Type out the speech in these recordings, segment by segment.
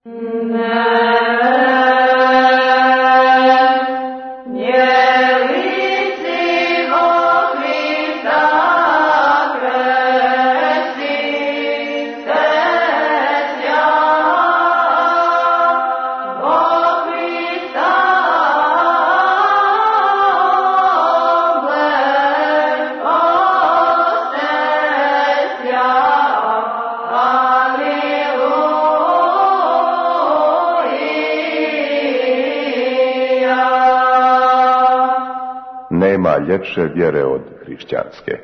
Nema ljepše vjere od hrišćanske.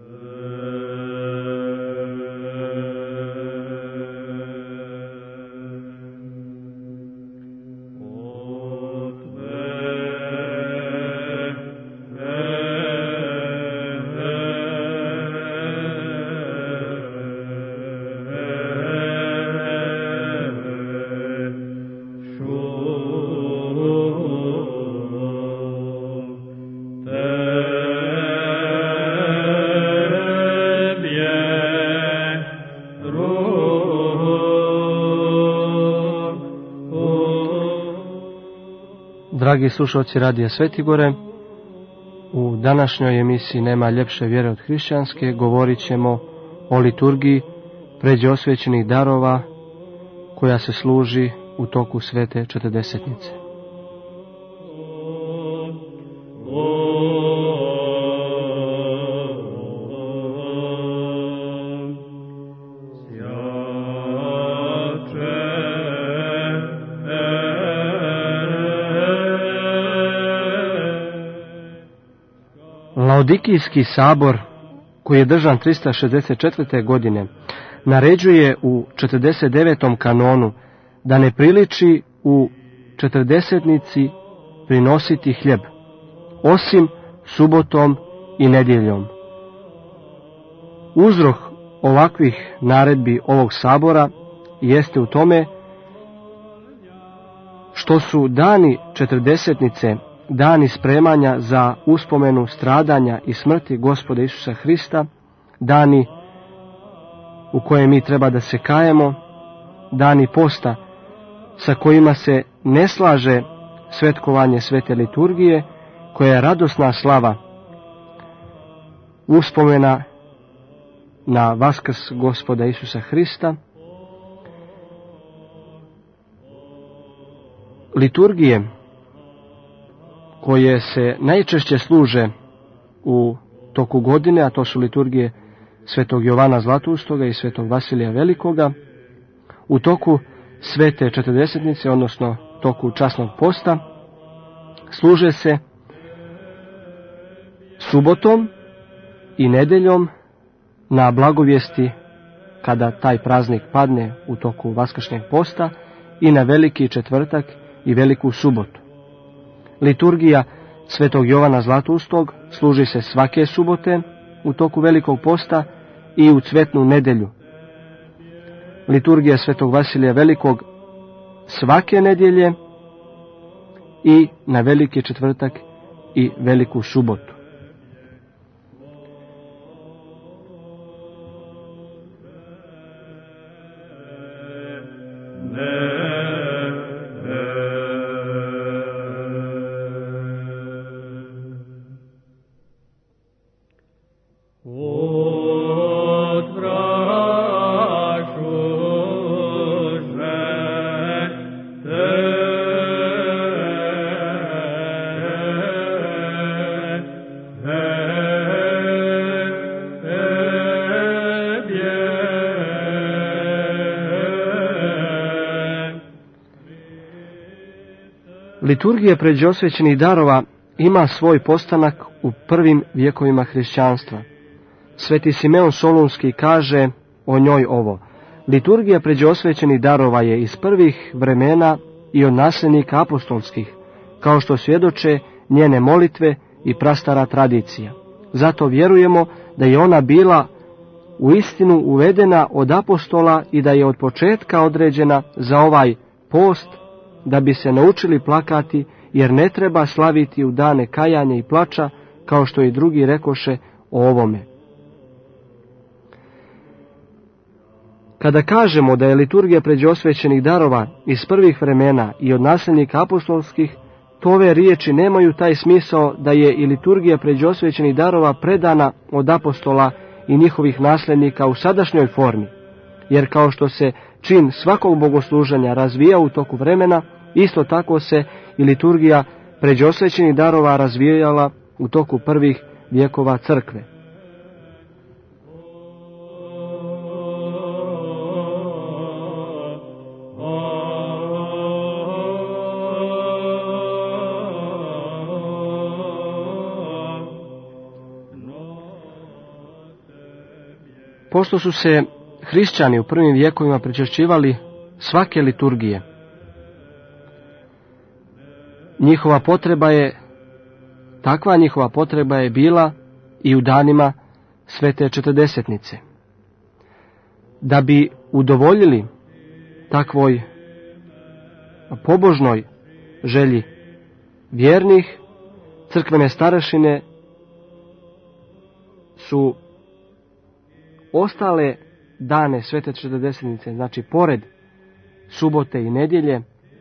Dragi slušalci Radija Svetigore, u današnjoj emisiji Nema ljepše vjere od hrišćanske govorit ćemo o liturgiji pređe osvećenih darova koja se služi u toku svete četrdesetnice. Laodikijski sabor, koji je držan 364. godine, naređuje u 49. kanonu da ne priliči u četrdesetnici prinositi hljeb, osim subotom i nedjeljom. Uzrok ovakvih naredbi ovog sabora jeste u tome što su dani četrdesetnice dani spremanja za uspomenu stradanja i smrti Gospoda Isusa Hrista, dani u koje mi treba da se kajemo, dani posta sa kojima se ne slaže svetkovanje svete liturgije, koja je radosna slava, uspomena na Vaskrs Gospoda Isusa Hrista. Liturgije koje se najčešće služe u toku godine, a to su liturgije svetog Jovana Zlatoustoga i svetog Vasilija Velikoga, u toku svete četrdesetnice, odnosno toku časnog posta, služe se subotom i nedeljom na blagovijesti kada taj praznik padne u toku vaskršnjeg posta i na veliki četvrtak i veliku subotu. Liturgija svetog Jovana Zlatoustog služi se svake subote u toku velikog posta i u cvetnu nedjelju. Liturgija svetog Vasilija Velikog svake nedjelje i na veliki četvrtak i veliku subotu. Liturgija pređe osvećenih darova ima svoj postanak u prvim vjekovima hrišćanstva. Sveti Simeon Solunski kaže o njoj ovo: liturgija pređe osvećenih darova je iz prvih vremena i od nasljednika apostolskih, kao što svjedoče njene molitve i prastara tradicija. Zato vjerujemo da je ona bila u istinu uvedena od apostola i da je od početka određena za ovaj post, da bi se naučili plakati, jer ne treba slaviti u dane kajanja i plača, kao što i drugi rekoše o ovome. Kada kažemo da je liturgija pređosvećenih darova iz prvih vremena i od nasljednika apostolskih, to ove riječi nemaju taj smisao da je i liturgija pređosvećenih darova predana od apostola i njihovih nasljednika u sadašnjoj formi, jer kao što se čin svakog bogosluženja razvija u toku vremena, isto tako se i liturgija pređosvećenih darova razvijala u toku prvih vjekova crkve. Pošto su se hrišćani u prvim vjekovima pričešćivali svake liturgije, njihova potreba je bila i u danima Svete Četrdesetnice. Da bi udovoljili takvoj pobožnoj želji vjernih, crkvene starešine su ostale dane Svete Četrdesetnice, znači pored subote i nedjelje,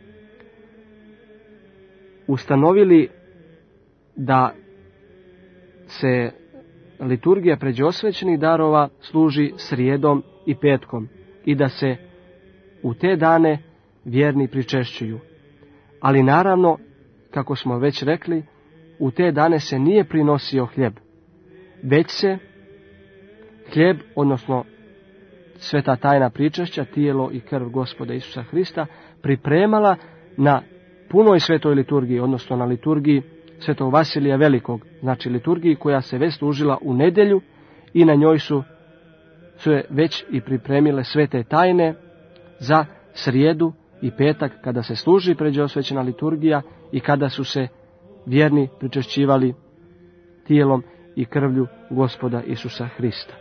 ustanovili da se liturgija pređosvećenih darova služi srijedom i petkom i da se u te dane vjerni pričešćuju. Ali naravno, kako smo već rekli, u te dane se nije prinosio hljeb, već se hljeb, odnosno sveta tajna pričešća, tijelo i krv Gospoda Isusa Hrista, pripremala na punoj svetoj liturgiji, odnosno na liturgiji Svetog Vasilija Velikog, znači liturgiji koja se već služila u nedjelju i na njoj su već i pripremile svete tajne za srijedu i petak kada se služi pređosvećena liturgija i kada su se vjerni pričešćivali tijelom i krvlju Gospoda Isusa Hrista.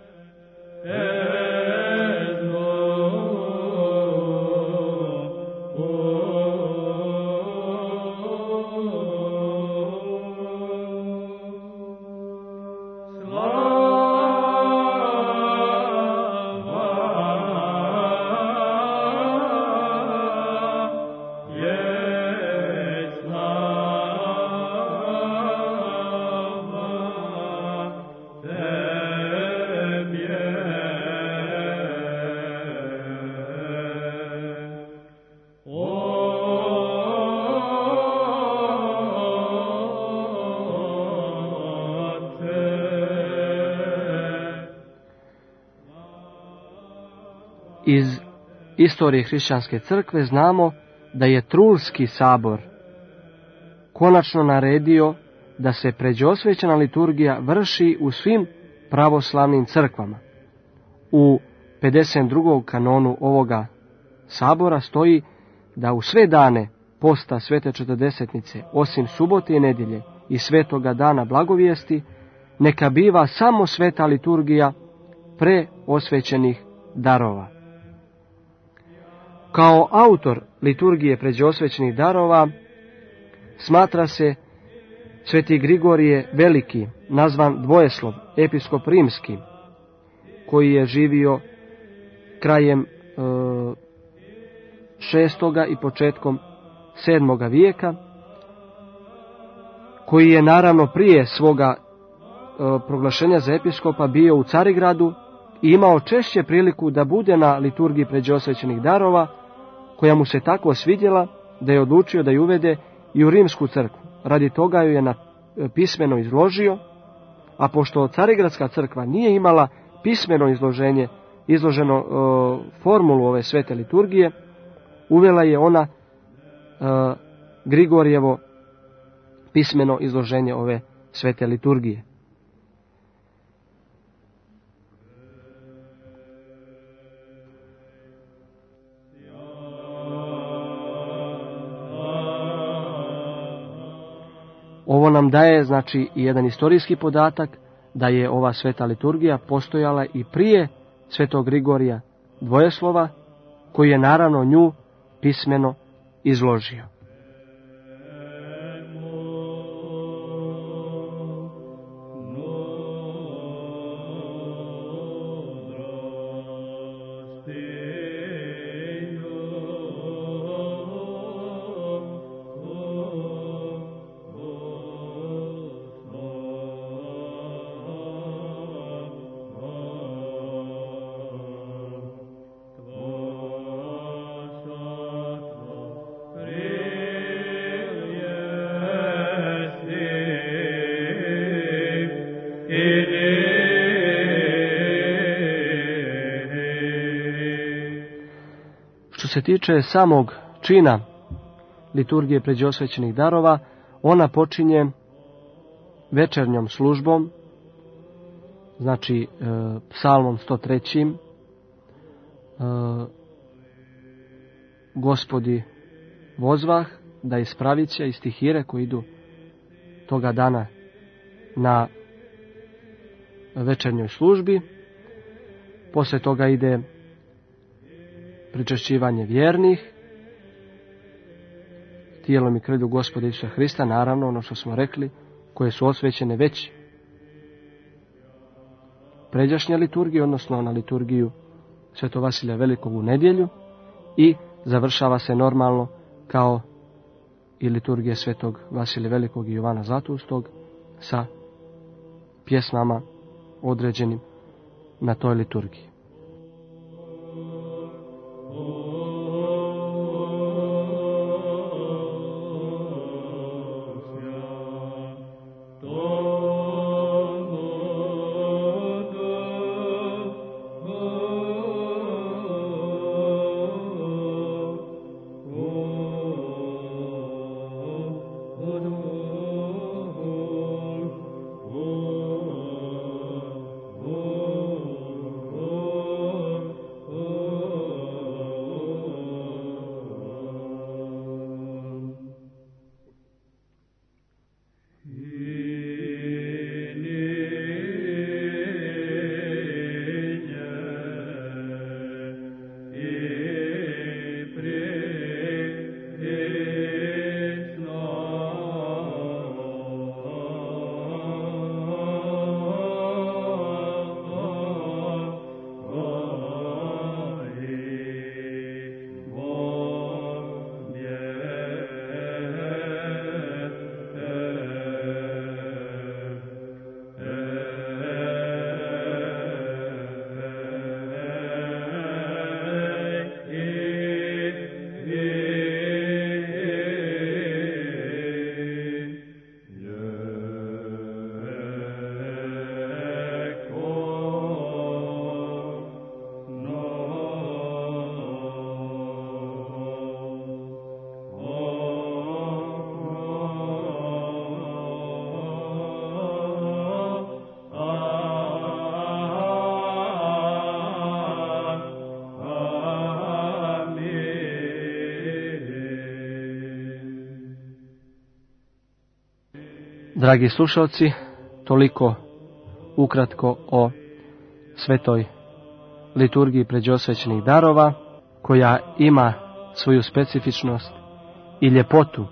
Iz istorije hrišćanske crkve znamo da je Trulski sabor konačno naredio da se pređosvećena liturgija vrši u svim pravoslavnim crkvama. U 52. kanonu ovoga sabora stoji da u sve dane posta Svete Četrdesetnice, osim subote i nedjelje i svetoga dana blagovijesti, neka biva samo sveta liturgija preosvećenih darova. Kao autor liturgije pređosvećenih darova smatra se Sveti Grigorije Veliki, nazvan Dvojeslov, episkop rimski, koji je živio krajem 6. i početkom 7. vijeka, koji je naravno prije svoga proglašenja za episkopa bio u Carigradu i imao češće priliku da bude na liturgiji pređosvećenih darova, koja mu se tako svidjela da je odlučio da ju uvede i u rimsku crkvu. Radi toga ju je pismeno izložio, a pošto Carigradska crkva nije imala pismeno izloženo formulu ove svete liturgije, uvela je ona Grigorijevo pismeno izloženje ove svete liturgije. Ovo nam daje, znači, i jedan historijski podatak da je ova sveta liturgija postojala i prije svetog Grigorija Dvojeslova, koji je naravno nju pismeno izložio. se tiče samog čina liturgije pređosvećenih darova, ona počinje večernjom službom, znači psalmom 103. Gospodi vozvah, da ispravića i stihire koji idu toga dana na večernjoj službi. Poslije toga ide pričešćivanje vjernih, tijelom i krvlju Gospoda Isusa Hrista, naravno ono što smo rekli, koje su osvećene već pređašnje liturgije, odnosno na liturgiju Sv. Vasilija Velikog u nedjelju, i završava se normalno kao i liturgije Sv. Vasilija Velikog i Jovana Zlatulskog sa pjesmama određenim na toj liturgiji. Dragi slušalci, toliko ukratko o svetoj liturgiji pređosvećenih darova, koja ima svoju specifičnost i ljepotu,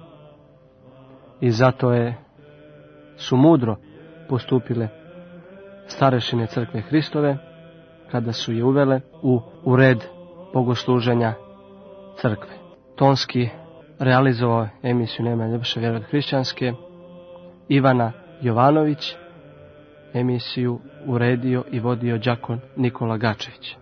i zato su mudro postupile starešine Crkve Hristove kada su je uvele u red bogosluženja Crkve. Tonski realizovao emisiju Nema ljepše vjere od hrišćanske Ivana Jovanović, emisiju uredio i vodio đakon Nikola Gačević.